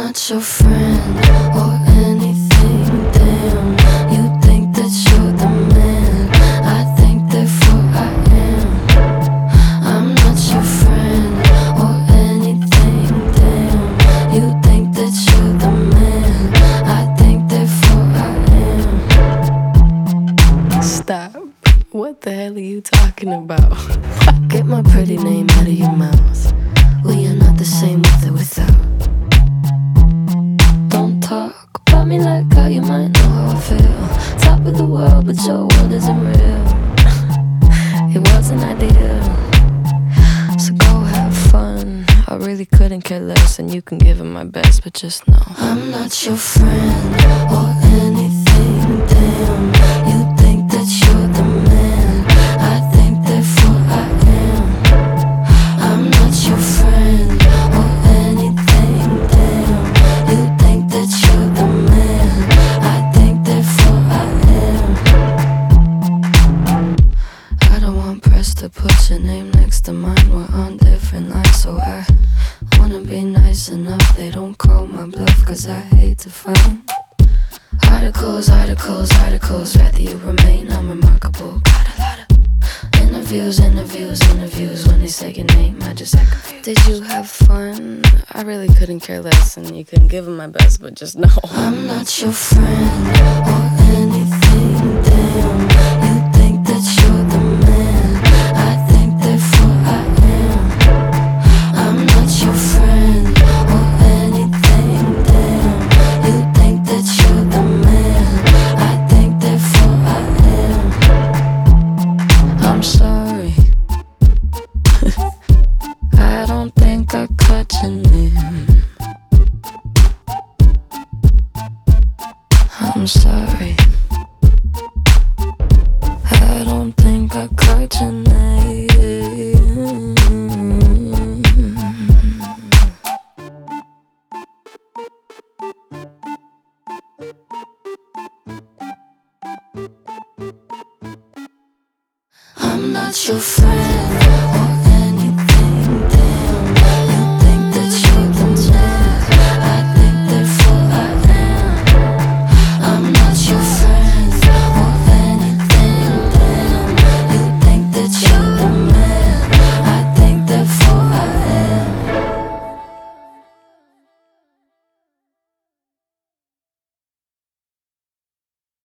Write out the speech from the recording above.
not your friend or anything, damn. You think that you're the man, I think therefore I am. I'm not your friend or anything, damn. You think that you're the man, I think therefore I am. Stop. What the hell are you talking about? Get my pretty name out of your mouth. We are not the same with or without. Don't talk about me like how you might know how I feel. Top of the world, but your world isn't real. It wasn't ideal. So go have fun. I really couldn't care less, and you can give it my best, but just know I'm not your friend or anything, damn. You think that you're the man, I think therefore I am. I'm not your friend or anything, damn. You think that you're the man, I think therefore I am. I don't want press to put your name next to mine. We're on different lines, so I wanna be nice enough they don't call my bluff, cause I hate to find articles, rather you remain unremarkable. Got a lot of interviews. When they say your name, I just act confused. Did you have fun? I really couldn't care less, and you couldn't give it my best, but just know I'm not your friend or anything, damn. You think that you're the man, I think therefore I am. I'm not your friend or anything, damn. You think that you're the man, I think therefore I am. I'm sorry. I don't think I caught your name. I'm sorry. I don't think I caught your name. I'm not your friend